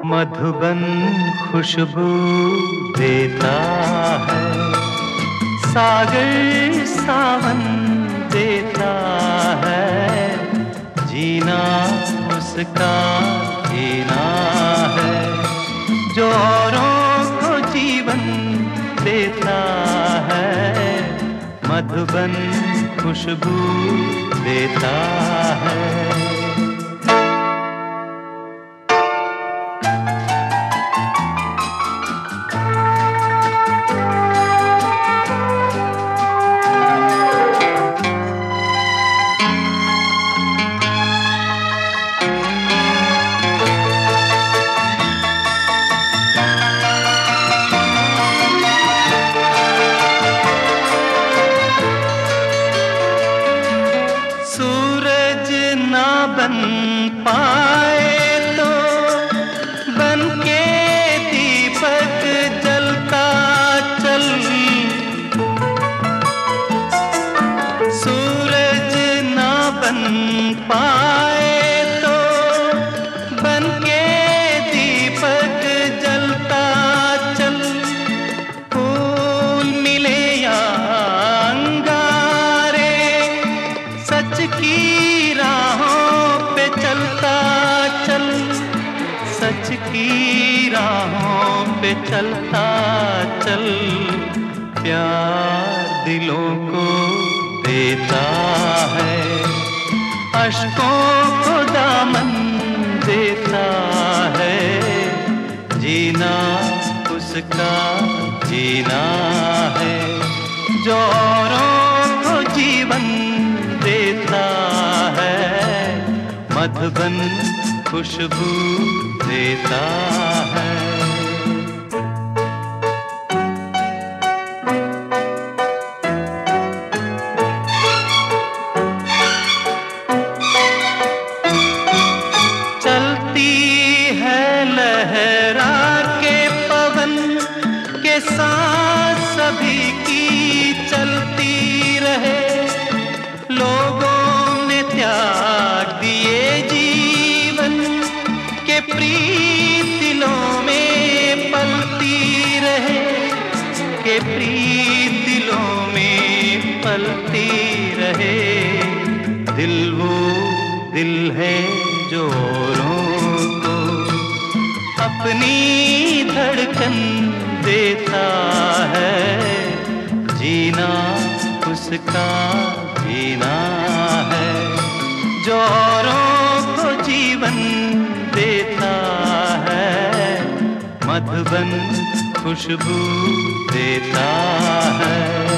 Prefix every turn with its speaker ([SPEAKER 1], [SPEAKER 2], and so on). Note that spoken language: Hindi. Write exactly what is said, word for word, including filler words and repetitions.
[SPEAKER 1] मधुबन खुशबू देता है, सागर सावन देता है, जीना उसका जीना है, जो औरों को जीवन देता है, मधुबन खुशबू देता है। बन पाए तो बन के दीपक जलता चल, सूरज ना बन पाए तो बन के दीपक जलता चल, फूल मिले या अंगारे सच की चलता चल, सच की राहों पे चलता चल, प्यार दिलों को देता है, अश्कों को दामन देता है, जीना उसका जीना है, जो औरों को जीवन देता है, मधुबन खुशबू देता है। चलती है लहरा के पवन के साथ सभी की चलती रहे, लोगों ने त्याग दिए जीवन के प्रीत दिलों में पलती रहे, के प्रीत दिलों में पलती रहे, दिल वो दिल है जो औरों को अपनी धड़कन देता है, जीना उसका जीना है, जो औरों को जीवन देता है, मधुबन खुशबू देता है।